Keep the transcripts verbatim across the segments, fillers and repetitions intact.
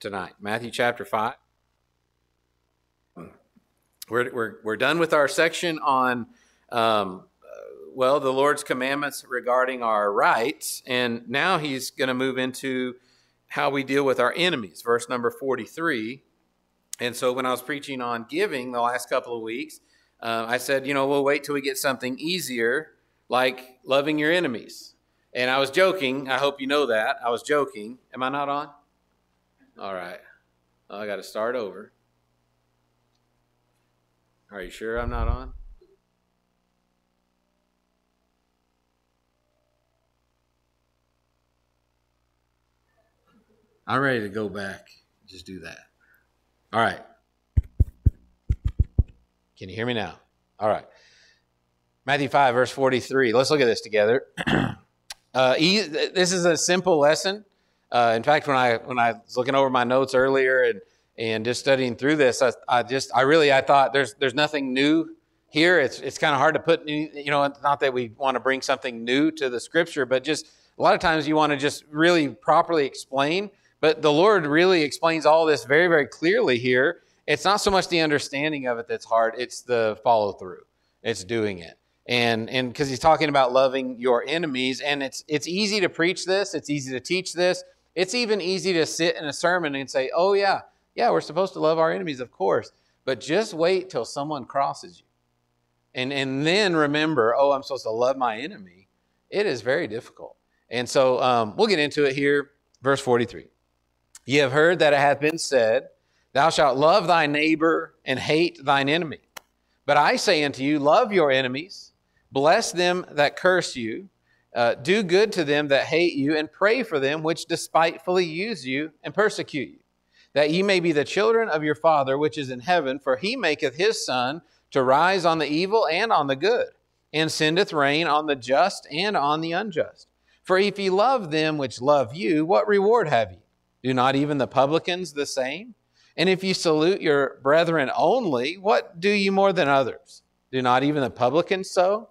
tonight. Matthew chapter five. We're, we're, we're done with our section on, um, well, the Lord's commandments regarding our rights. And now he's going to move into how we deal with our enemies, verse number forty-three. And so when I was preaching on giving the last couple of weeks, uh, I said, you know, we'll wait till we get something easier, like loving your enemies. And I was joking. I hope you know that. I was joking. Am I not on? All right. Well, I got to start over. Are you sure I'm not on? I'm ready to go back. Just do that. All right. Can you hear me now? All right. Matthew five, verse forty-three. Let's look at this together. uh, this is a simple lesson. Uh, in fact, when I when I was looking over my notes earlier and and just studying through this, I, I just I really I thought there's there's nothing new here. It's it's kind of hard to put, you know, not that we want to bring something new to the Scripture, but just a lot of times you want to just really properly explain. But the Lord really explains all this very, very clearly here. It's not so much the understanding of it that's hard, it's the follow through. It's doing it. And and because he's talking about loving your enemies, and it's it's easy to preach this, it's easy to teach this. It's even easy to sit in a sermon and say, oh yeah, yeah, we're supposed to love our enemies, of course. But just wait till someone crosses you. And and then remember, oh, I'm supposed to love my enemy. It is very difficult. And so um, we'll get into it here. Verse forty-three. Ye have heard that it hath been said, thou shalt love thy neighbor and hate thine enemy. But I say unto you, love your enemies, bless them that curse you, uh, do good to them that hate you, and pray for them which despitefully use you and persecute you, that ye may be the children of your Father which is in heaven, for he maketh his sun to rise on the evil and on the good, and sendeth rain on the just and on the unjust. For if ye love them which love you, what reward have ye? Do not even the publicans the same? And if you salute your brethren only, what do you more than others? Do not even the publicans so?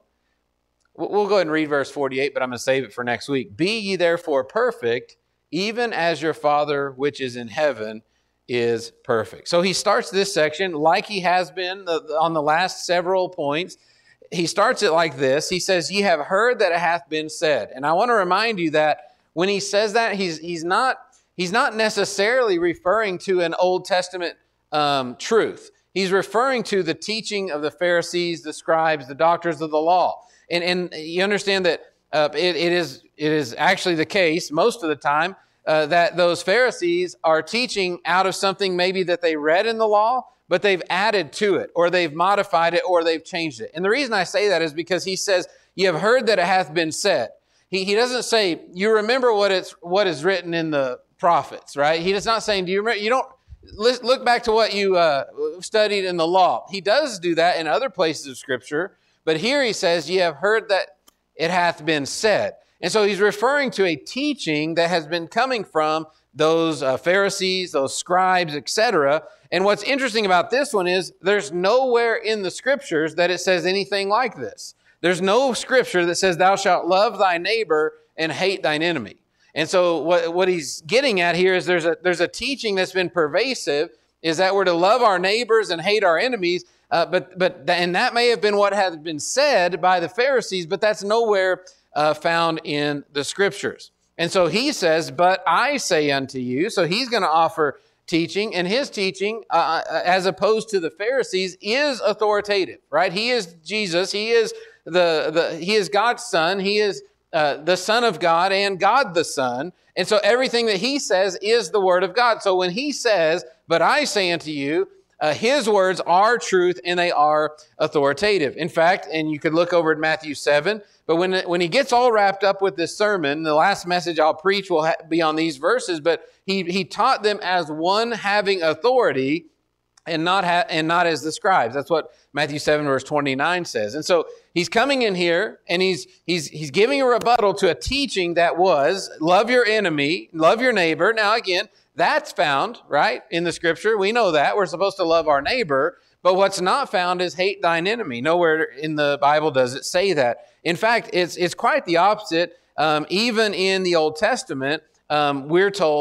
We'll go ahead and read verse forty-eight, but I'm going to save it for next week. Be ye therefore perfect, even as your Father which is in heaven is perfect. So he starts this section like he has been on the last several points. He starts it like this. He says, ye have heard that it hath been said. And I want to remind you that when he says that, he's, he's not... He's not necessarily referring to an Old Testament um, truth. He's referring to the teaching of the Pharisees, the scribes, the doctors of the law. And, and you understand that uh, it, it is it is actually the case most of the time uh, that those Pharisees are teaching out of something maybe that they read in the law, but they've added to it, or they've modified it, or they've changed it. And the reason I say that is because he says, ye have heard that it hath been said. He, he doesn't say, you remember what it's what is written in the prophets, right? He is not saying, do you remember? You don't look back to what you uh, studied in the law. He does do that in other places of Scripture, but here he says, ye have heard that it hath been said. And so he's referring to a teaching that has been coming from those uh, Pharisees, those scribes, et cetera. And what's interesting about this one is there's nowhere in the Scriptures that it says anything like this. There's no Scripture that says, thou shalt love thy neighbor and hate thine enemy. And so what, what he's getting at here is there's a there's a teaching that's been pervasive, is that we're to love our neighbors and hate our enemies. Uh, but but and that may have been what had been said by the Pharisees, but that's nowhere uh, found in the Scriptures. And so he says, but I say unto you, so he's going to offer teaching, and his teaching, uh, as opposed to the Pharisees, is authoritative, right? He is Jesus. He is the the he is God's Son. He is Uh, the Son of God and God the Son. And so everything that he says is the Word of God. So when he says, but I say unto you, uh, his words are truth and they are authoritative. In fact, and you could look over at Matthew seven, but when, when he gets all wrapped up with this sermon, the last message I'll preach will ha- be on these verses, but he, he taught them as one having authority and not ha- and not as the scribes. That's what Matthew seven verse twenty-nine says. And so he's coming in here and he's he's he's giving a rebuttal to a teaching that was love your enemy, love your neighbor. Now again, that's found, right, in the Scripture. We know that. We're supposed to love our neighbor, but what's not found is hate thine enemy. Nowhere in the Bible does it say that. In fact, it's it's quite the opposite. Um, even in the Old Testament, um, we're told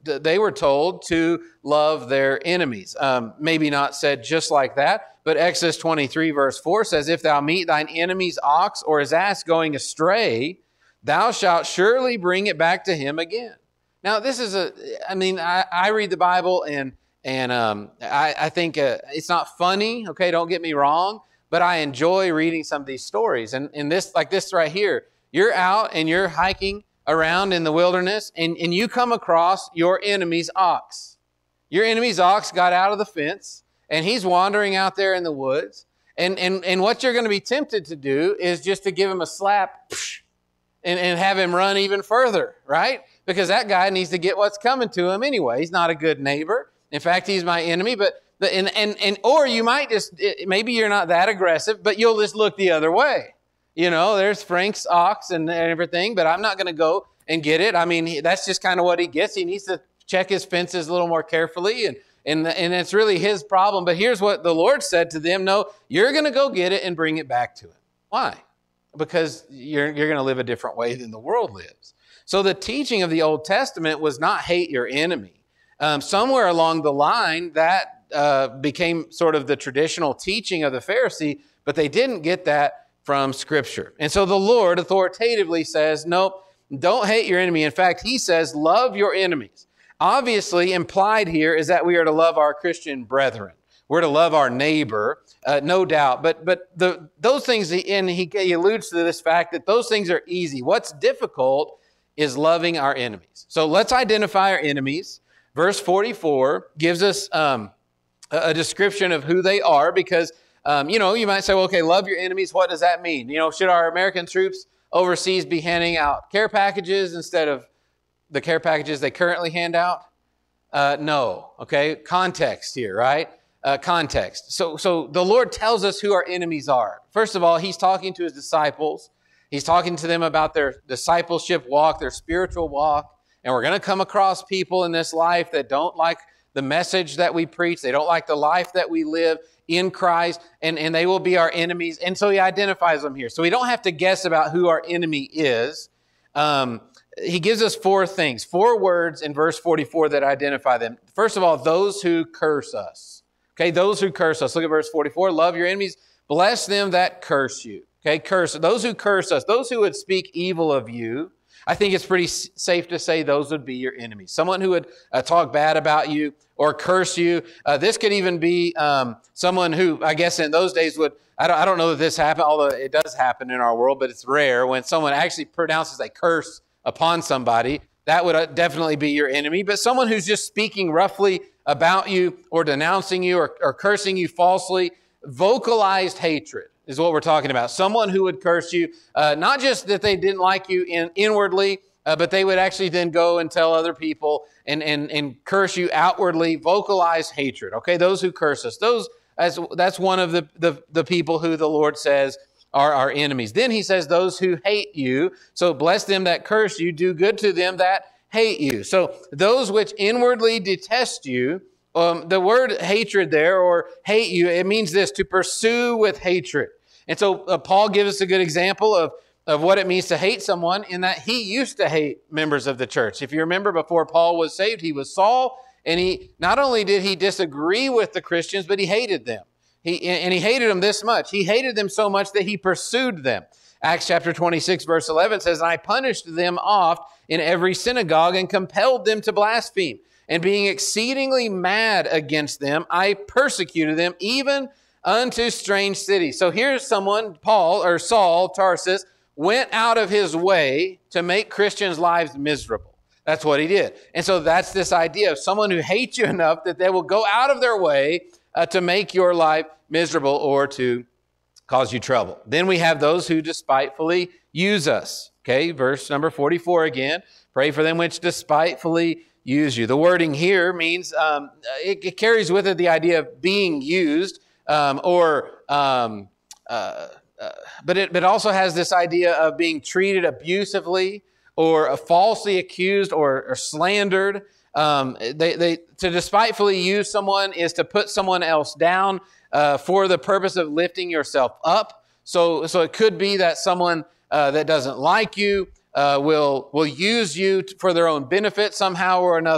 th- they were told to love their enemies. Um, maybe not said just like that, but Exodus twenty-three verse four says, if thou meet thine enemy's ox or his ass going astray, thou shalt surely bring it back to him again. Now, this is a, I mean, I, I read the Bible and and um, I, I think uh, it's not funny, okay, don't get me wrong, but I enjoy reading some of these stories. And, and this, like this right here, you're out and you're hiking around in the wilderness and, and you come across your enemy's ox. Your enemy's ox got out of the fence and he's wandering out there in the woods. And, and, and what you're going to be tempted to do is just to give him a slap and, and have him run even further, right? Because that guy needs to get what's coming to him anyway. He's not a good neighbor. In fact, he's my enemy. But the, and, and, and or you might just, maybe you're not that aggressive, but you'll just look the other way. You know, there's Frank's ox and everything, but I'm not going to go and get it. I mean, he, that's just kind of what he gets. He needs to check his fences a little more carefully, and and and it's really his problem. But here's what the Lord said to them: no, you're going to go get it and bring it back to him. Why? Because you're you're going to live a different way than the world lives. So the teaching of the Old Testament was not hate your enemy. Um, somewhere along the line, that uh, became sort of the traditional teaching of the Pharisee, but they didn't get that from Scripture. And so the Lord authoritatively says, nope, don't hate your enemy. In fact, he says, love your enemies. Obviously, implied here is that we are to love our Christian brethren. We're to love our neighbor, uh, no doubt. But but the those things, and he, he alludes to this fact that those things are easy. What's difficult is loving our enemies. So let's identify our enemies. Verse forty-four gives us um, a, a description of who they are because, um, you know, you might say, well, okay, love your enemies. What does that mean? You know, should our American troops overseas be handing out care packages instead of the care packages they currently hand out? Uh, no. Okay. Context here, right? Uh, context. So, so the Lord tells us who our enemies are. First of all, he's talking to his disciples. He's talking to them about their discipleship walk, their spiritual walk. And we're going to come across people in this life that don't like the message that we preach. They don't like the life that we live in Christ, and, and they will be our enemies. And so he identifies them here. So we don't have to guess about who our enemy is. Um, he gives us four things, four words in verse forty-four that identify them. First of all, those who curse us. Okay, those who curse us. Look at verse forty-four. Love your enemies. Bless them that curse you. Okay, curse. Those who curse us, those who would speak evil of you. I think it's pretty safe to say those would be your enemies. Someone who would uh, talk bad about you or curse you. Uh, this could even be um, someone who, I guess in those days would, I don't, I don't know that this happened, although it does happen in our world, but it's rare when someone actually pronounces a curse upon somebody. That would definitely be your enemy. But someone who's just speaking roughly about you or denouncing you or, or cursing you falsely, vocalized hatred is what we're talking about. Someone who would curse you, uh, not just that they didn't like you in, inwardly, uh, but they would actually then go and tell other people and, and, and curse you outwardly, vocalized hatred. Okay, those who curse us, those as that's one of the, the, the people who the Lord says are our enemies. Then he says those who hate you. So bless them that curse you, do good to them that hate you. So those which inwardly detest you, um, the word hatred there or hate you, it means this, to pursue with hatred. And so uh, Paul gives us a good example of, of what it means to hate someone in that he used to hate members of the church. If you remember, before Paul was saved, he was Saul, and he not only did he disagree with the Christians, but he hated them. He and he hated them this much. He hated them so much that he pursued them. Acts chapter twenty-six, verse eleven says, "And I punished them oft in every synagogue and compelled them to blaspheme. And being exceedingly mad against them, I persecuted them even unto strange cities." So here's someone, Paul or Saul, Tarsus, went out of his way to make Christians' lives miserable. That's what he did. And so that's this idea of someone who hates you enough that they will go out of their way uh, to make your life miserable or to cause you trouble. Then we have those who despitefully use us. Okay, verse number forty-four again. Pray for them which despitefully use you. The wording here means um, it, it carries with it the idea of being used. Um, or, um, uh, uh, but it but also has this idea of being treated abusively or uh, falsely accused or, or slandered. Um, they, they to despitefully use someone is to put someone else down uh, for the purpose of lifting yourself up. So, so it could be that someone uh, that doesn't like you uh, will will use you for their own benefit somehow or another.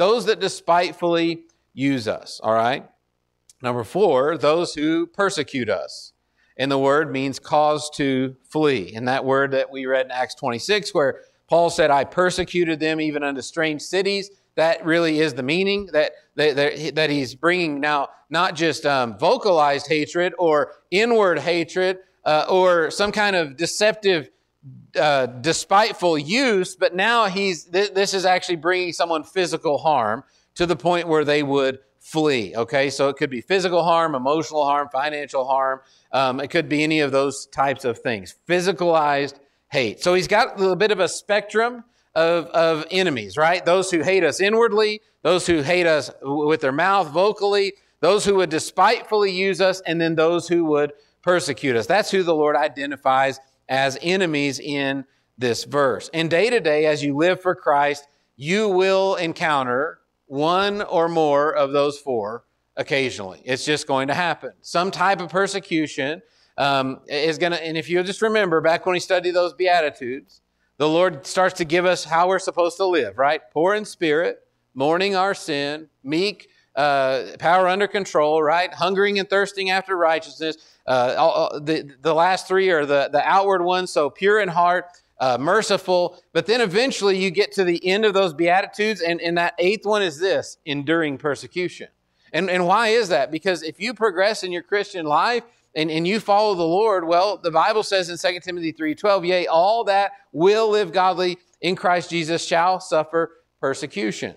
those that despitefully use us, all right? Number four, those who persecute us. And the word means cause to flee. And that word that we read in Acts twenty-six, where Paul said, I persecuted them even unto strange cities. That really is the meaning, that, that, that he's bringing now not just um, vocalized hatred or inward hatred uh, or some kind of deceptive, uh, despiteful use, but now he's th- this is actually bringing someone physical harm to the point where they would flee, okay? So it could be physical harm, emotional harm, financial harm. Um, it could be any of those types of things. Physicalized hate. So he's got a little bit of a spectrum of, of enemies, right? Those who hate us inwardly, those who hate us with their mouth vocally, those who would despitefully use us, and then those who would persecute us. That's who the Lord identifies as enemies in this verse. And day to day, as you live for Christ, you will encounter one or more of those four occasionally. It's just going to happen. Some type of persecution um, is going to, and if you'll just remember back when we studied those Beatitudes, the Lord starts to give us how we're supposed to live, right? Poor in spirit, mourning our sin, meek, uh, power under control, right? Hungering and thirsting after righteousness. Uh, all, the, the last three are the, the outward ones, so pure in heart, uh, merciful. But then eventually you get to the end of those Beatitudes, and, and that eighth one is this, enduring persecution. And, and why is that? Because if you progress in your Christian life and, and you follow the Lord, well, the Bible says in Second Timothy three twelve, yea, all that will live godly in Christ Jesus shall suffer persecution.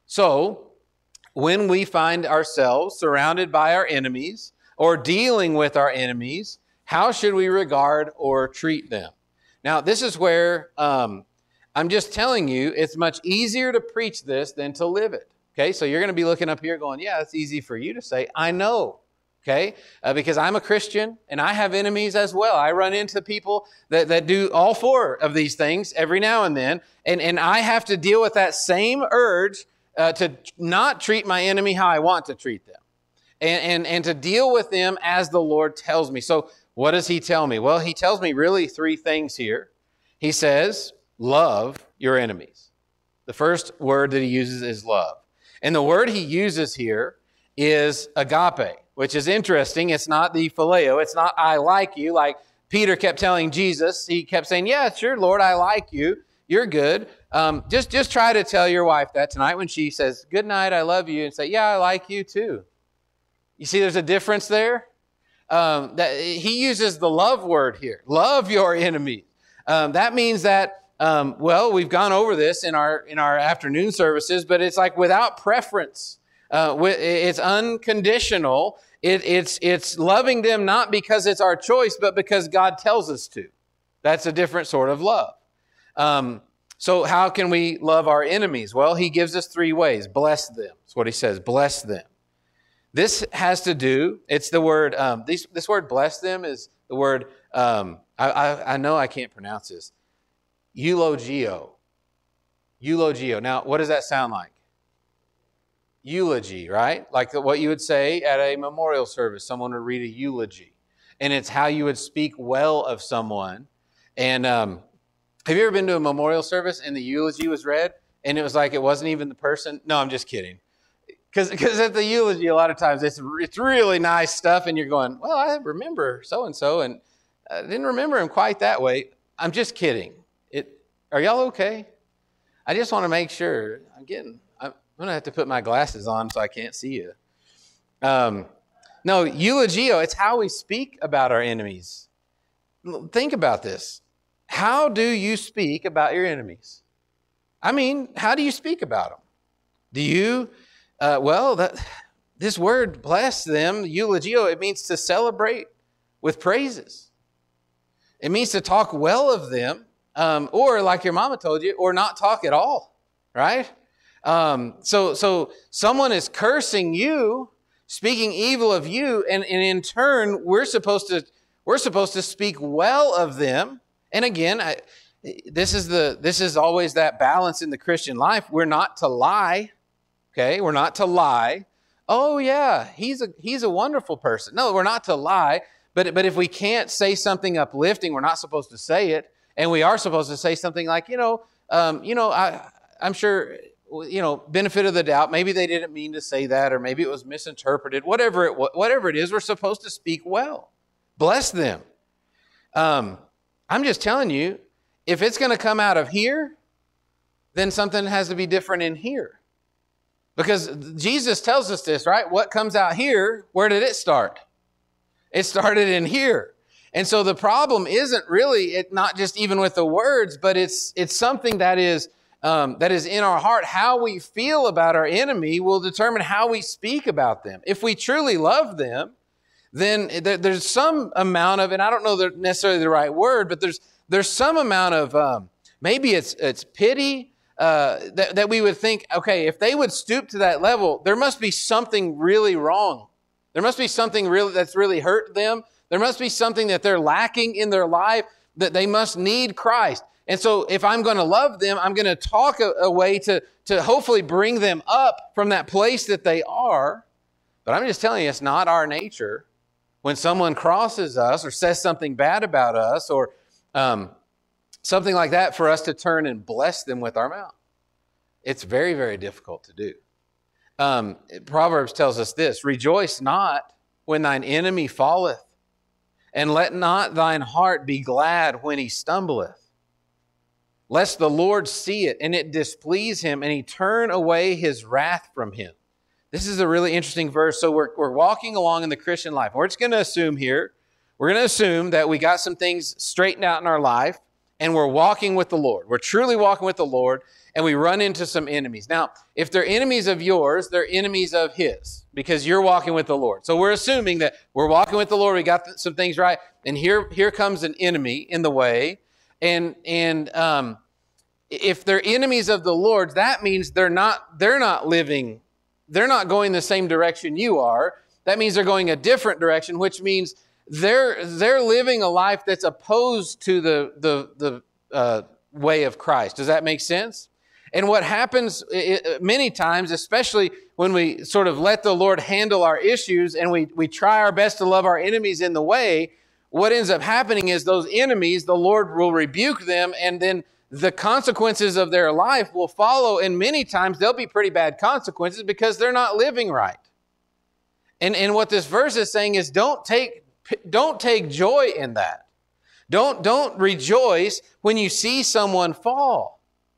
So when we find ourselves surrounded by our enemies or dealing with our enemies, how should we regard or treat them? Now, this is where um, I'm just telling you, it's much easier to preach this than to live it. Okay, so you're going to be looking up here going, yeah, it's easy for you to say. I know, okay, uh, because I'm a Christian and I have enemies as well. I run into people that, that do all four of these things every now and then, and, and I have to deal with that same urge uh, to not treat my enemy how I want to treat them, and, and, and to deal with them as the Lord tells me. So what does he tell me? Well, he tells me really three things here. He says, love your enemies. The first word that he uses is love. And the word he uses here is agape, which is interesting. It's not the phileo. It's not I like you, like Peter kept telling Jesus. He kept saying, yeah, sure, Lord, I like you. You're good. Um, just, just try to tell your wife that tonight when she says, good night, I love you, and say, yeah, I like you too. You see there's a difference there? Um, that he uses the love word here. Love your enemies. Um, that means that, um, well, we've gone over this in our in our afternoon services, but it's like without preference. Uh, it's unconditional. It, it's it's loving them not because it's our choice, but because God tells us to. That's a different sort of love. Um, so how can we love our enemies? Well, he gives us three ways. Bless them. That's what he says. Bless them. This has to do, it's the word, um, this, this word bless them is the word, um, I, I, I know I can't pronounce this, eulogio. Eulogio. Now, what does that sound like? Eulogy, right? Like what you would say at a memorial service. Someone would read a eulogy. And it's how you would speak well of someone. And um, have you ever been to a memorial service and the eulogy was read and it was like it wasn't even the person? No, I'm just kidding. Because at the eulogy, a lot of times it's it's really nice stuff, and you're going, well, I remember so-and-so, and I didn't remember him quite that way. I'm just kidding. It. Are y'all okay? I just want to make sure. I'm getting, I'm going to have to put my glasses on so I can't see you. Um, no, eulogio, it's how we speak about our enemies. Think about this. How do you speak about your enemies? I mean, how do you speak about them? Do you... Uh, well, that, this word, bless them, eulogio, it means to celebrate with praises. It means to talk well of them, um, or like your mama told you, or not talk at all, right? Um, so, so someone is cursing you, speaking evil of you, and, and in turn, we're supposed to we're supposed to speak well of them. And again, I, this is the this is always that balance in the Christian life. We're not to lie. Okay, we're not to lie. Oh yeah, he's a he's a wonderful person. No, we're not to lie. But but if we can't say something uplifting, we're not supposed to say it. And we are supposed to say something like, you know, um, you know, I I'm sure you know, benefit of the doubt. Maybe they didn't mean to say that, or maybe it was misinterpreted. Whatever it whatever it is, we're supposed to speak well. Bless them. Um, I'm just telling you, if it's going to come out of here, then something has to be different in here. Because Jesus tells us this, right? What comes out here, where did it start? It started in here. And so the problem isn't really, it not just even with the words, but it's it's something that is um, that is in our heart. How we feel about our enemy will determine how we speak about them. If we truly love them, then there, there's some amount of, and I don't know the, necessarily the right word, but there's there's some amount of um, maybe it's it's pity uh, that that we would think, okay, if they would stoop to that level, there must be something really wrong. There must be something really that's really hurt them. There must be something that they're lacking in their life, that they must need Christ. And so if I'm going to love them, I'm going to talk a, a way to, to hopefully bring them up from that place that they are. But I'm just telling you, it's not our nature. When someone crosses us or says something bad about us or um, something like that, for us to turn and bless them with our mouth. It's very, very difficult to do. Um, Proverbs tells us this, rejoice not when thine enemy falleth, and let not thine heart be glad when he stumbleth, lest the Lord see it and it displease him, and he turn away his wrath from him. This is a really interesting verse. So we're, we're walking along in the Christian life. We're just going to assume here, we're going to assume that we got some things straightened out in our life, and we're walking with the Lord. We're truly walking with the Lord, and we run into some enemies. Now, if they're enemies of yours, they're enemies of his, because you're walking with the Lord. So we're assuming that we're walking with the Lord, we got some things right, and here, here comes an enemy in the way. And, and um, if they're enemies of the Lord, that means they're not, they're not living, they're not going the same direction you are. That means they're going a different direction, which means they're, they're living a life that's opposed to the, the, the uh, way of Christ. Does that make sense? And what happens many times, especially when we sort of let the Lord handle our issues and we, we try our best to love our enemies in the way, what ends up happening is those enemies, the Lord will rebuke them, and then the consequences of their life will follow. And many times they'll be pretty bad consequences because they're not living right. And, and what this verse is saying is don't take, don't take joy in that. Don't, don't rejoice when you see someone fall.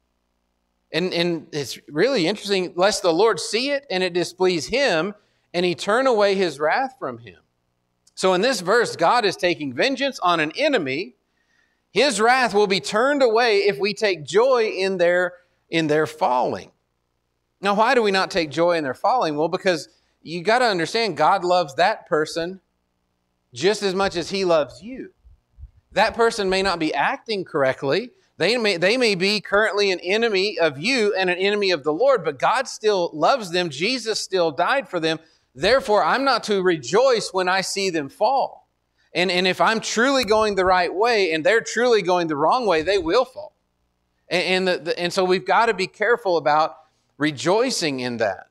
And, and it's really interesting, lest the Lord see it and it displease him, and he turn away his wrath from him. So in this verse, God is taking vengeance on an enemy. His wrath will be turned away if we take joy in their, in their falling. Now, why do we not take joy in their falling? Well, because you got to understand, God loves that person just as much as he loves you. That person may not be acting correctly. They may, they may be currently an enemy of you and an enemy of the Lord, but God still loves them. Jesus still died for them. Therefore, I'm not to rejoice when I see them fall. And, and if I'm truly going the right way and they're truly going the wrong way, they will fall. And, and, the, the, and so we've got to be careful about rejoicing in that.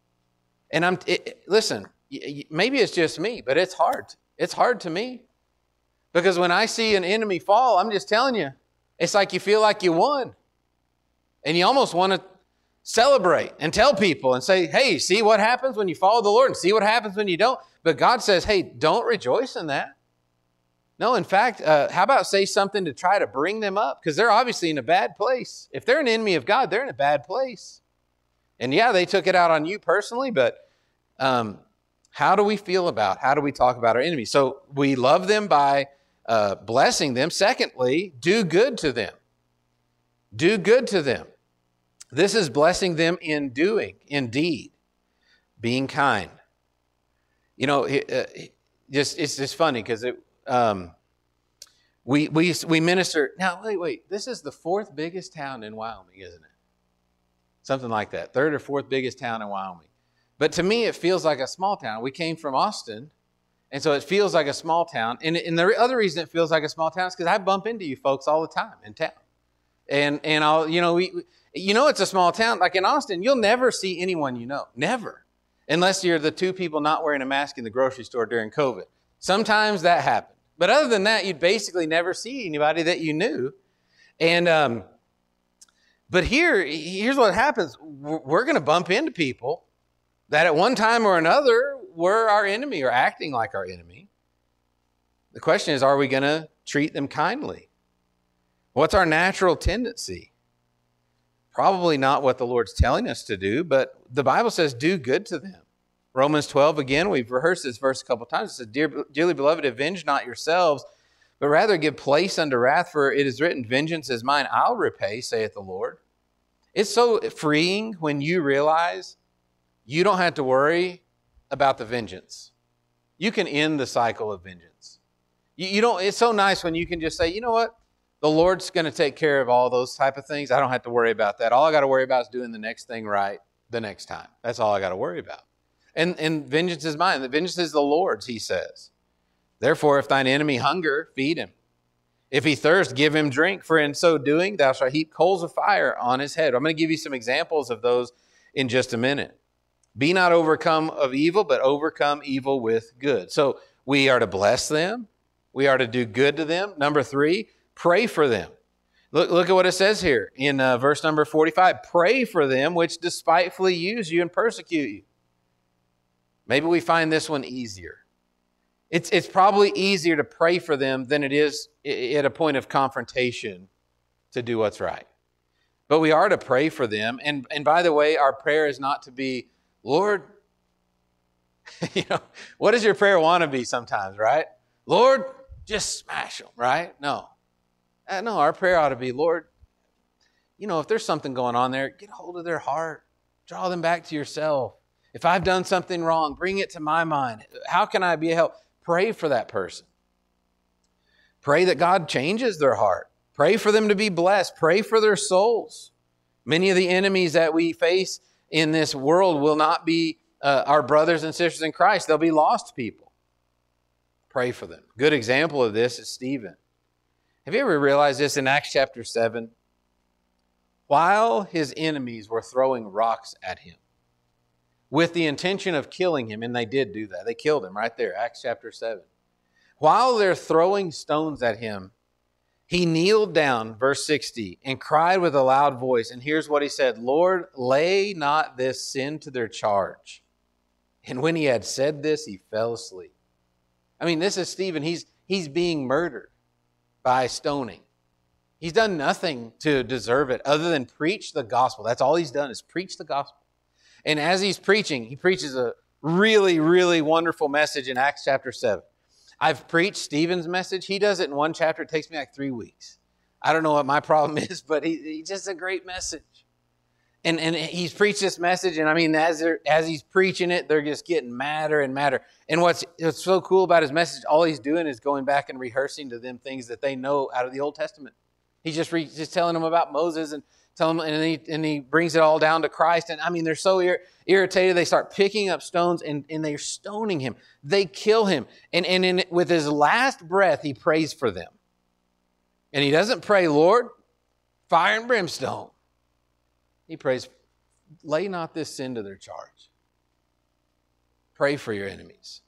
And I'm it, listen, maybe it's just me, but it's hard. It's hard to me. Because when I see an enemy fall, I'm just telling you, it's like you feel like you won. And you almost want to celebrate and tell people and say, hey, see what happens when you follow the Lord and see what happens when you don't. But God says, hey, don't rejoice in that. No, in fact, uh, how about say something to try to bring them up? Because they're obviously in a bad place. If they're an enemy of God, they're in a bad place. And yeah, they took it out on you personally, but um, how do we feel about, how do we talk about our enemies? So we love them by Uh, blessing them. Secondly, do good to them. Do good to them. This is blessing them in doing, in deed, being kind. You know, it, uh, just it's just funny because it um, we we we minister. Now, wait, wait. This is the fourth biggest town in Wyoming, isn't it? Something like that. Third or fourth biggest town in Wyoming. But to me, it feels like a small town. We came from Austin. And so it feels like a small town. And, and the other reason it feels like a small town is because I bump into you folks all the time in town. And, and I'll, you know, we, you know, it's a small town. Like in Austin, you'll never see anyone you know. Never. Unless you're the two people not wearing a mask in the grocery store during COVID. Sometimes that happened. But other than that, you'd basically never see anybody that you knew. And, um, But here, here's what happens. We're going to bump into people that at one time or another were our enemy or acting like our enemy. The question is, are we going to treat them kindly? What's our natural tendency? Probably not what the Lord's telling us to do, but the Bible says do good to them. Romans twelve, again, we've rehearsed this verse a couple times. It says, Dear, dearly beloved, avenge not yourselves, but rather give place unto wrath, for it is written, vengeance is mine, I'll repay, saith the Lord. It's so freeing when you realize you don't have to worry about the vengeance. You can end the cycle of vengeance. You, you don't. It's so nice when you can just say, you know what? The Lord's going to take care of all those type of things. I don't have to worry about that. All I got to worry about is doing the next thing right the next time. That's all I got to worry about. And, and vengeance is mine. The vengeance is the Lord's, he says. Therefore, if thine enemy hunger, feed him. If he thirst, give him drink. For in so doing, thou shalt heap coals of fire on his head. I'm going to give you some examples of those in just a minute. Be not overcome of evil, but overcome evil with good. So we are to bless them. We are to do good to them. Number three, pray for them. Look, look at what it says here in uh, verse number forty-five. Pray for them which despitefully use you and persecute you. Maybe we find this one easier. It's, it's probably easier to pray for them than it is at a point of confrontation to do what's right. But we are to pray for them. And, and by the way, our prayer is not to be, Lord, you know, what does your prayer want to be sometimes, right? Lord, just smash them, right? No. Uh, no, our prayer ought to be, Lord, you know, if there's something going on there, get a hold of their heart. Draw them back to yourself. If I've done something wrong, bring it to my mind. How can I be a help? Pray for that person. Pray that God changes their heart. Pray for them to be blessed. Pray for their souls. Many of the enemies that we face in this world will not be uh, our brothers and sisters in Christ. They'll be lost people. Pray for them. Good example of this is Stephen. Have you ever realized this in Acts chapter seven? While his enemies were throwing rocks at him with the intention of killing him, and they did do that. They killed him right there, Acts chapter seven. While they're throwing stones at him, he kneeled down, verse sixty, and cried with a loud voice. And here's what he said, Lord, lay not this sin to their charge. And when he had said this, he fell asleep. I mean, this is Stephen. He's, he's being murdered by stoning. He's done nothing to deserve it other than preach the gospel. That's all he's done is preach the gospel. And as he's preaching, he preaches a really, really wonderful message in Acts chapter seven. I've preached Stephen's message. He does it in one chapter. It takes me like three weeks. I don't know what my problem is, but he, he's just a great message. And, and he's preached this message, and I mean, as, as he's preaching it, they're just getting madder and madder. And what's, what's so cool about his message, all he's doing is going back and rehearsing to them things that they know out of the Old Testament. He's just, re, just telling them about Moses and telling them, and he, and he brings it all down to Christ. And I mean, they're so ir- irritated, they start picking up stones, and, and they're stoning him. They kill him. And, and in, with his last breath, he prays for them. And he doesn't pray, Lord, fire and brimstone. He prays, lay not this sin to their charge. Pray for your enemies.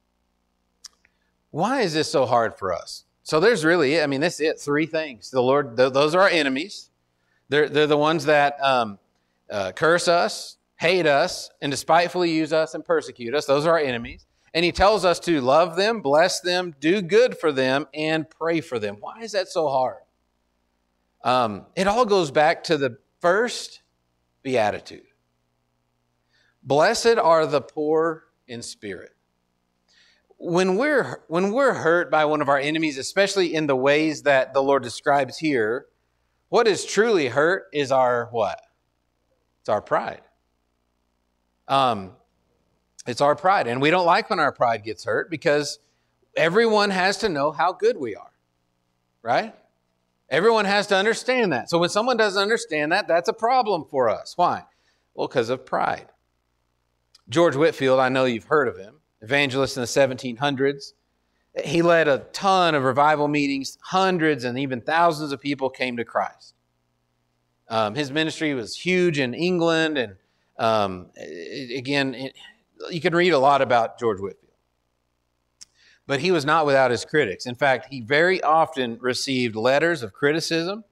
Why is this so hard for us? So there's really, I mean, that's it, three things. The Lord, th- those are our enemies. They're, they're the ones that um, uh, curse us, hate us, and despitefully use us and persecute us. Those are our enemies. And he tells us to love them, bless them, do good for them, and pray for them. Why is that so hard? Um, it all goes back to the first beatitude. Blessed are the poor in spirit. When we're, when we're hurt by one of our enemies, especially in the ways that the Lord describes here, what is truly hurt is our what? It's our pride. Um, it's our pride. And we don't like when our pride gets hurt because everyone has to know how good we are, right? Everyone has to understand that. So when someone doesn't understand that, that's a problem for us. Why? Well, because of pride. George Whitefield, I know you've heard of him, evangelist in the seventeen hundreds. He led a ton of revival meetings. Hundreds and even thousands of people came to Christ. Um, his ministry was huge in England. And um, it, again, it, you can read a lot about George Whitefield. But he was not without his critics. In fact, he very often received letters of criticism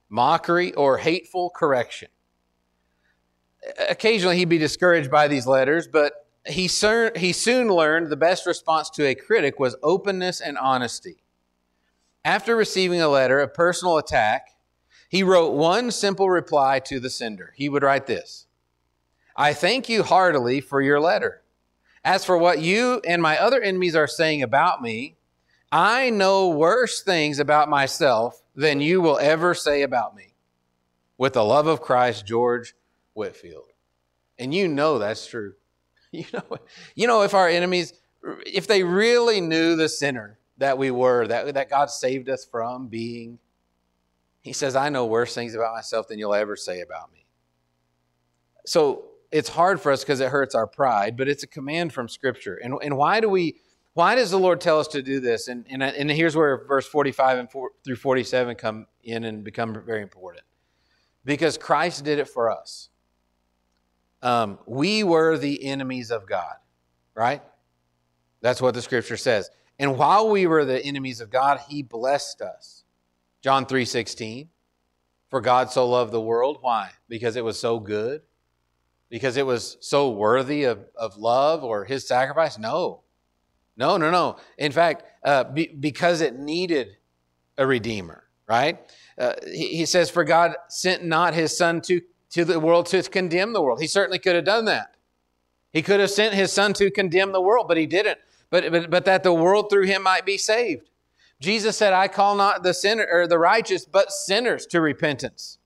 mockery, or hateful correction. Occasionally he'd be discouraged by these letters, but he soon, he soon learned the best response to a critic was openness and honesty. After receiving a letter of personal attack, he wrote one simple reply to the sender. He would write this: I thank you heartily for your letter. As for what you and my other enemies are saying about me, I know worse things about myself than you will ever say about me. With the love of Christ, George Whitefield. And you know that's true. You know, you know if our enemies, if they really knew the sinner that we were, that, that God saved us from being, he says, I know worse things about myself than you'll ever say about me. So it's hard for us because it hurts our pride, but it's a command from Scripture. And, and why do we, why does the Lord tell us to do this? And, and, and here's where verse forty-five and four, through forty-seven come in and become very important. Because Christ did it for us. Um, we were the enemies of God, right? That's what the Scripture says. And while we were the enemies of God, he blessed us. John three sixteen, for God so loved the world. Why? Because it was so good? Because it was so worthy of, of love or his sacrifice? No. No, no, no. In fact, uh, be, because it needed a redeemer, right? Uh, he, he says, for God sent not his son to, to the world to condemn the world. He certainly could have done that. He could have sent his son to condemn the world, but he didn't. But, but, but that the world through him might be saved. Jesus said, I call not the sinner or the righteous, but sinners to repentance.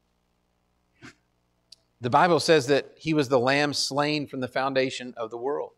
The Bible says that he was the lamb slain from the foundation of the world.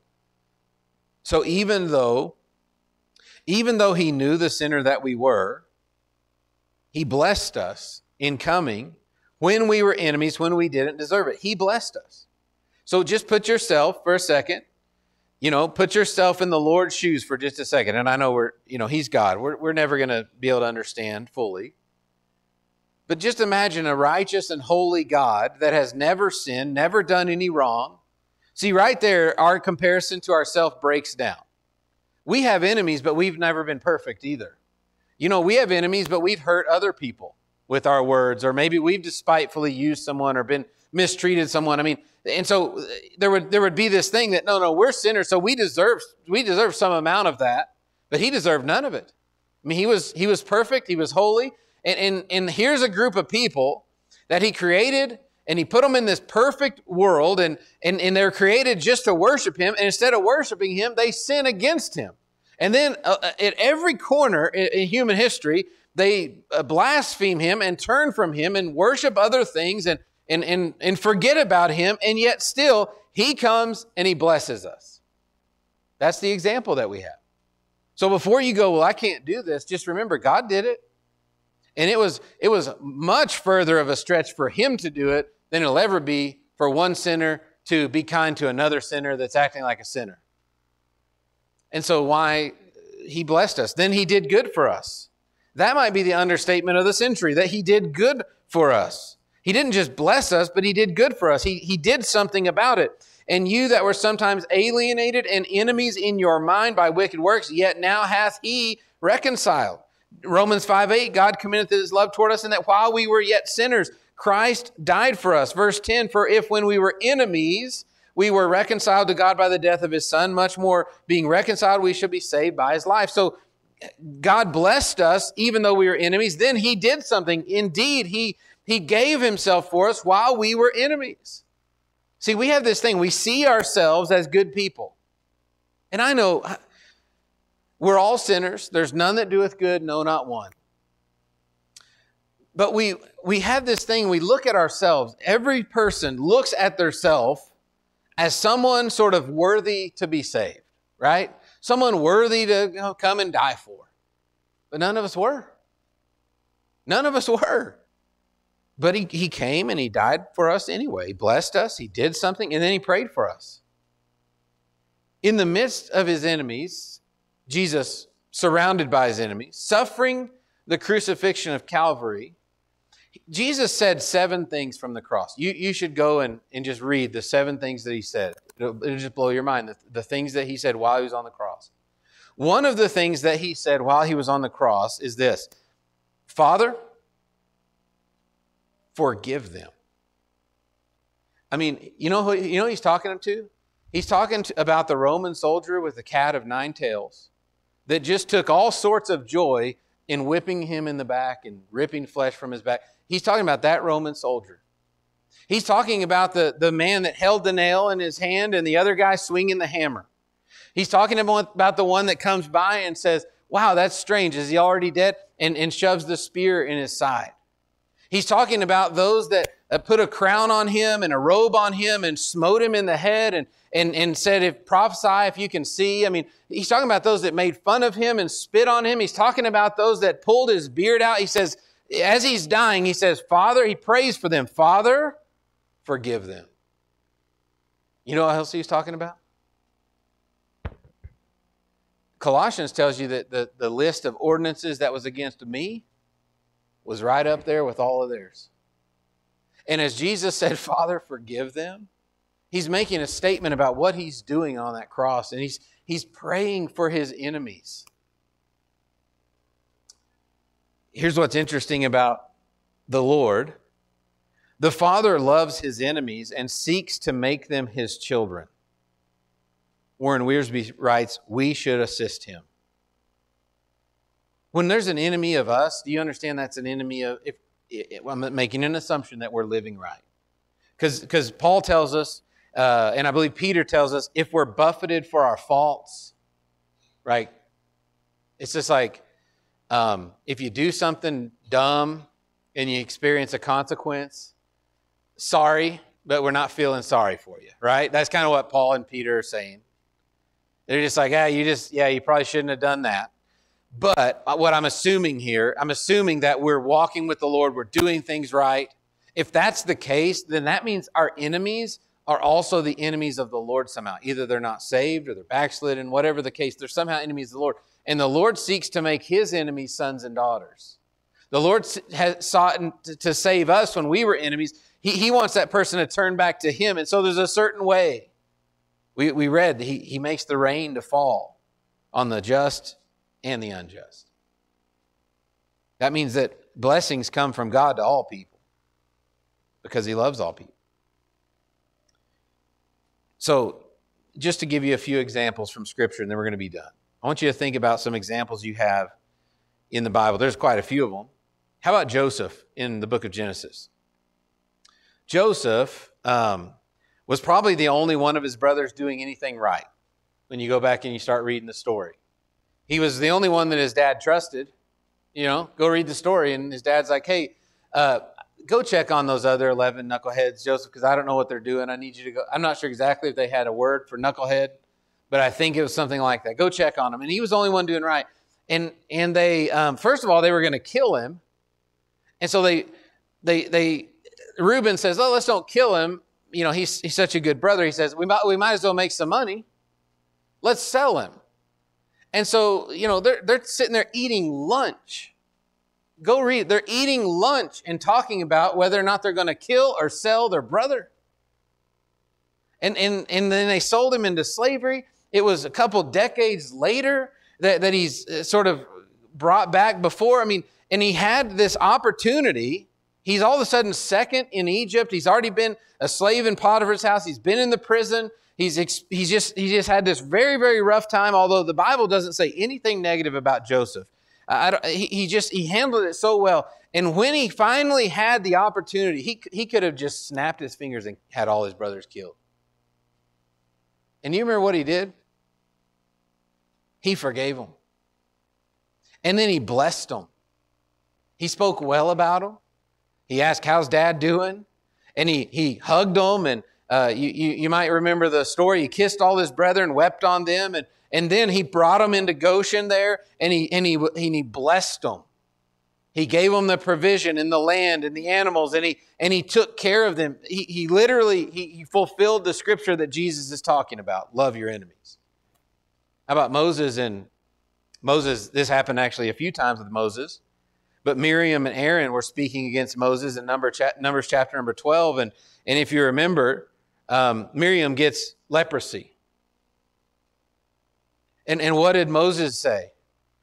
So even though, even though he knew the sinner that we were, he blessed us in coming when we were enemies, when we didn't deserve it. He blessed us. So just put yourself for a second, you know, put yourself in the Lord's shoes for just a second. And I know we're, you know, he's God. We're, we're never going to be able to understand fully. But just imagine a righteous and holy God that has never sinned, never done any wrong. See, right there, our comparison to ourselves breaks down. We have enemies, but we've never been perfect either. You know, we have enemies, but we've hurt other people with our words, or maybe we've despitefully used someone or been mistreated someone. I mean, and so there would there would be this thing that, no, no, we're sinners, so we deserve we deserve some amount of that, but he deserved none of it. I mean, he was he was perfect, he was holy, and, and, and here's a group of people that he created, and he put them in this perfect world, and, and, and they're created just to worship him, and instead of worshiping him, they sin against him. And then uh, at every corner in, in human history, they uh, blaspheme him and turn from him and worship other things and, and, and, and forget about him, and yet still he comes and he blesses us. That's the example that we have. So before you go, well, I can't do this, just remember God did it. And it was, it was much further of a stretch for him to do it than it'll ever be for one sinner to be kind to another sinner that's acting like a sinner. And so why he blessed us. Then he did good for us. That might be the understatement of the century, that he did good for us. He didn't just bless us, but he did good for us. He, he did something about it. And you that were sometimes alienated and enemies in your mind by wicked works, yet now hath he reconciled. Romans five eight, God commendeth his love toward us, and that while we were yet sinners, Christ died for us. Verse ten, for if when we were enemies, we were reconciled to God by the death of his son, much more being reconciled, we should be saved by his life. So God blessed us even though we were enemies. Then he did something. Indeed, he, he gave himself for us while we were enemies. See, we have this thing. We see ourselves as good people. And I know we're all sinners. There's none that doeth good, no, not one. But we, we have this thing. We look at ourselves. Every person looks at theirself as someone sort of worthy to be saved, right? Someone worthy to, you know, come and die for. But none of us were. None of us were. But he, he came and he died for us anyway. He blessed us. He did something. And then he prayed for us. In the midst of his enemies, Jesus, surrounded by his enemies, suffering the crucifixion of Calvary, Jesus said seven things from the cross. You, you should go and, and just read the seven things that he said. It'll, it'll just blow your mind, the, the things that he said while he was on the cross. One of the things that he said while he was on the cross is this: Father, forgive them. I mean, you know who, you know who he's talking to? He's talking to, about the Roman soldier with the cat of nine tails that just took all sorts of joy in whipping him in the back and ripping flesh from his back. He's talking about that Roman soldier. He's talking about the, the man that held the nail in his hand and the other guy swinging the hammer. He's talking about the one that comes by and says, wow, that's strange. Is he already dead? And, and shoves the spear in his side. He's talking about those that put a crown on him and a robe on him and smote him in the head and, and, and said, if prophesy if you can see. I mean, he's talking about those that made fun of him and spit on him. He's talking about those that pulled his beard out. He says, as he's dying, he says, Father, he prays for them. Father, forgive them. You know what else he's talking about? Colossians tells you that the, the list of ordinances that was against me was right up there with all of theirs. And as Jesus said, Father, forgive them, he's making a statement about what he's doing on that cross. And he's, he's praying for his enemies. Here's what's interesting about the Lord. The Father loves his enemies and seeks to make them his children. Warren Wiersbe writes, we should assist him. When there's an enemy of us, do you understand that's an enemy of, if, if I'm making an assumption that we're living right. Because because Paul tells us, uh, and I believe Peter tells us, if we're buffeted for our faults, right? It's just like, um, if you do something dumb and you experience a consequence, sorry, but we're not feeling sorry for you, right? That's kind of what Paul and Peter are saying. They're just like, ah, you just, yeah, you probably shouldn't have done that. But what I'm assuming here, I'm assuming that we're walking with the Lord, we're doing things right. If that's the case, then that means our enemies are also the enemies of the Lord somehow. Either they're not saved or they're backslidden, whatever the case, they're somehow enemies of the Lord. And the Lord seeks to make his enemies sons and daughters. The Lord has sought to save us when we were enemies. He, he wants that person to turn back to him. And so there's a certain way. We, we read that he, he makes the rain to fall on the just and the unjust. That means that blessings come from God to all people because he loves all people. So just to give you a few examples from Scripture, and then we're going to be done. I want you to think about some examples you have in the Bible. There's quite a few of them. How about Joseph in the book of Genesis? Joseph um, was probably the only one of his brothers doing anything right when you go back and you start reading the story. He was the only one that his dad trusted. You know, go read the story, and his dad's like, hey, uh, go check on those other eleven knuckleheads, Joseph, because I don't know what they're doing. I need you to go. I'm not sure exactly if they had a word for knucklehead, but I think it was something like that. Go check on him. And he was the only one doing right. And and they, um, first of all, they were going to kill him. And so they, they, they, Reuben says, oh, let's don't kill him. You know, he's, he's such a good brother. He says, we might, we might as well make some money. Let's sell him. And so, you know, they're, they're sitting there eating lunch. Go read. They're eating lunch and talking about whether or not they're going to kill or sell their brother. And, and, and then they sold him into slavery. It was a couple decades later that, that he's sort of brought back before. I mean, and he had this opportunity. He's all of a sudden second in Egypt. He's already been a slave in Potiphar's house. He's been in the prison. He's he's just he just had this very, very rough time, although the Bible doesn't say anything negative about Joseph. I don't, he, he just he handled it so well. And when he finally had the opportunity, he, he could have just snapped his fingers and had all his brothers killed. And you remember what he did? He forgave them. And then he blessed them. He spoke well about them. He asked, how's dad doing? And he, he hugged them. And uh, you, you, you might remember the story. He kissed all his brethren, wept on them. And, and then he brought them into Goshen there, and he, and, he, and he blessed them. He gave them the provision and the land and the animals, and he, and he took care of them. He, he literally, he, he fulfilled the scripture that Jesus is talking about. Love your enemies. How about Moses and Moses? This happened actually a few times with Moses. But Miriam and Aaron were speaking against Moses in Numbers chapter number twelve. And, and if you remember, um, Miriam gets leprosy. And, and what did Moses say?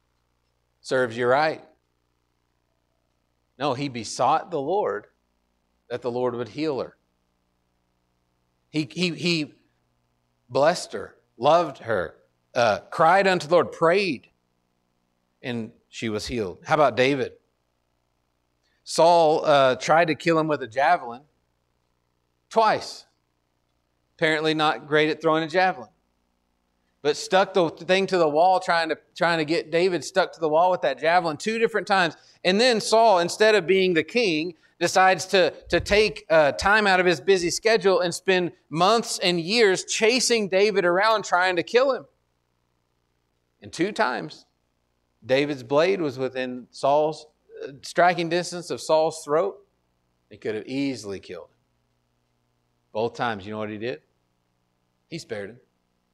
Serves you right. No, he besought the Lord that the Lord would heal her. He, he, he blessed her, loved her, uh, cried unto the Lord, prayed, and she was healed. How about David? Saul uh, tried to kill him with a javelin twice. Apparently not great at throwing a javelin. But stuck the thing to the wall, trying to, trying to get David stuck to the wall with that javelin two different times. And then Saul, instead of being the king, decides to, to take uh, time out of his busy schedule and spend months and years chasing David around trying to kill him. And two times, David's blade was within Saul's uh, striking distance of Saul's throat. He could have easily killed him. Both times, you know what he did? He spared him.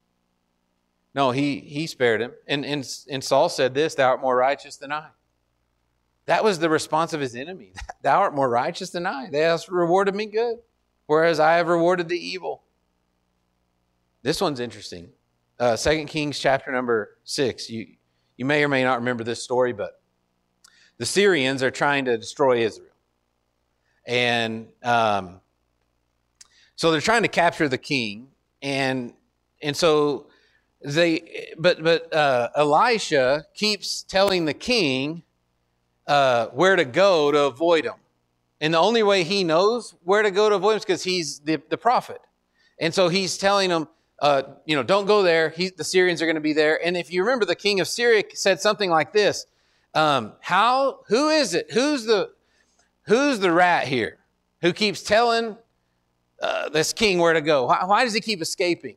No, he, he spared him. And, and, and Saul said this, thou art more righteous than I. That was the response of his enemy. Thou art more righteous than I. They have rewarded me good, whereas I have rewarded the evil. This one's interesting. Uh, Second Kings chapter number six. You, you may or may not remember this story, but the Syrians are trying to destroy Israel. And um, so they're trying to capture the king. And, and so they, but, but uh, Elisha keeps telling the king uh, where to go to avoid him. And the only way he knows where to go to avoid him is because he's the, the prophet. And so he's telling him, uh, you know, don't go there. He, the Syrians are going to be there. And if you remember, the king of Syria said something like this. Um, how, who is it? Who's the, who's the rat here who keeps telling uh, this king where to go? Why, why does he keep escaping?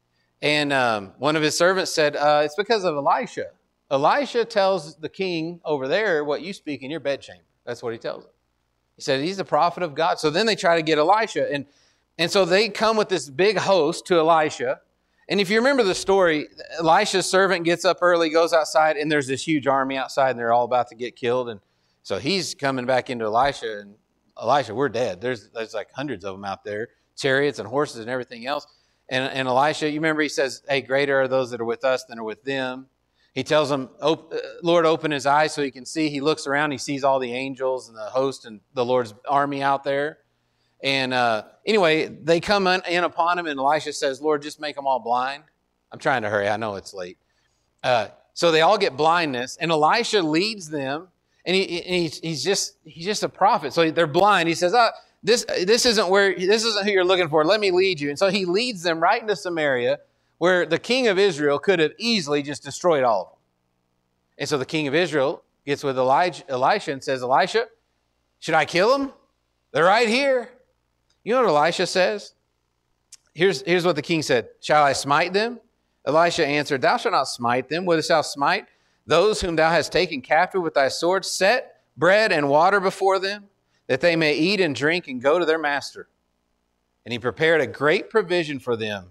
And um, one of his servants said, uh, it's because of Elisha. Elisha tells the king over there what you speak in your bedchamber. That's what he tells him. He said, he's the prophet of God. So then they try to get Elisha. And, and so they come with this big host to Elisha. And if you remember the story, Elisha's servant gets up early, goes outside, and there's this huge army outside, and they're all about to get killed. And so he's coming back into Elisha, and Elisha, we're dead. There's, there's like hundreds of them out there, chariots and horses and everything else. And, and Elisha, you remember he says, hey, greater are those that are with us than are with them. He tells him, Lord, open his eyes so he can see. He looks around, he sees all the angels and the host and the Lord's army out there. And uh, anyway, they come in upon him, and Elisha says, Lord, just make them all blind. I'm trying to hurry. I know it's late. Uh, so they all get blindness, and Elisha leads them, and, he, and he's, he's just he's just a prophet. So they're blind. He says, oh, this, this isn't where this isn't who you're looking for. Let me lead you. And so he leads them right into Samaria, where the king of Israel could have easily just destroyed all of them. And so the king of Israel gets with Elijah, Elisha and says, Elisha, should I kill them? They're right here. You know what Elisha says? Here's, here's what the king said. Shall I smite them? Elisha answered, thou shalt not smite them. Whether shalt smite those whom thou hast taken captive with thy sword? Set bread and water before them, that they may eat and drink and go to their master. And he prepared a great provision for them.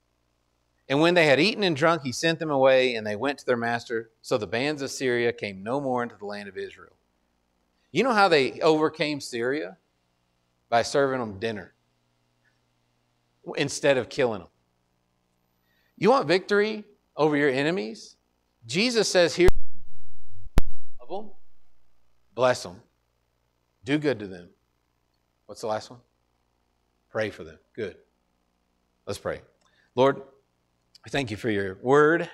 And when they had eaten and drunk, he sent them away, and they went to their master. So the bands of Syria came no more into the land of Israel. You know how they overcame Syria? By serving them dinner instead of killing them. You want victory over your enemies? Jesus says here, love them, bless them, do good to them. What's the last one? Pray for them. Good. Let's pray. Lord, I thank you for your word.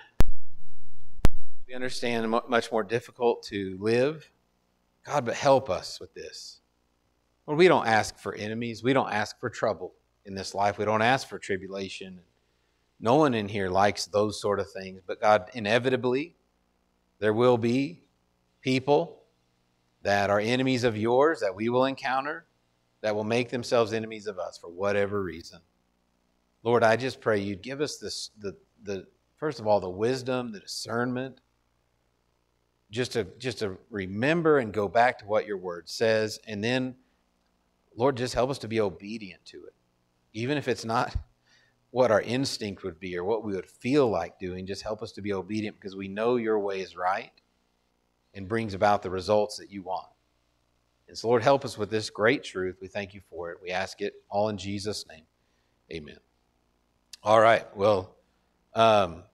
We understand much more difficult to live. God, but help us with this. Lord, we don't ask for enemies. We don't ask for trouble in this life. We don't ask for tribulation. No one in here likes those sort of things. But God, inevitably, there will be people that are enemies of yours that we will encounter that will make themselves enemies of us for whatever reason. Lord, I just pray you'd give us this, the, the, first of all, the wisdom, the discernment, just to, just to remember and go back to what your word says. And then, Lord, just help us to be obedient to it. Even if it's not what our instinct would be or what we would feel like doing, just help us to be obedient because we know your way is right and brings about the results that you want. And so, Lord, help us with this great truth. We thank you for it. We ask it all in Jesus' name. Amen. All right. Well, um,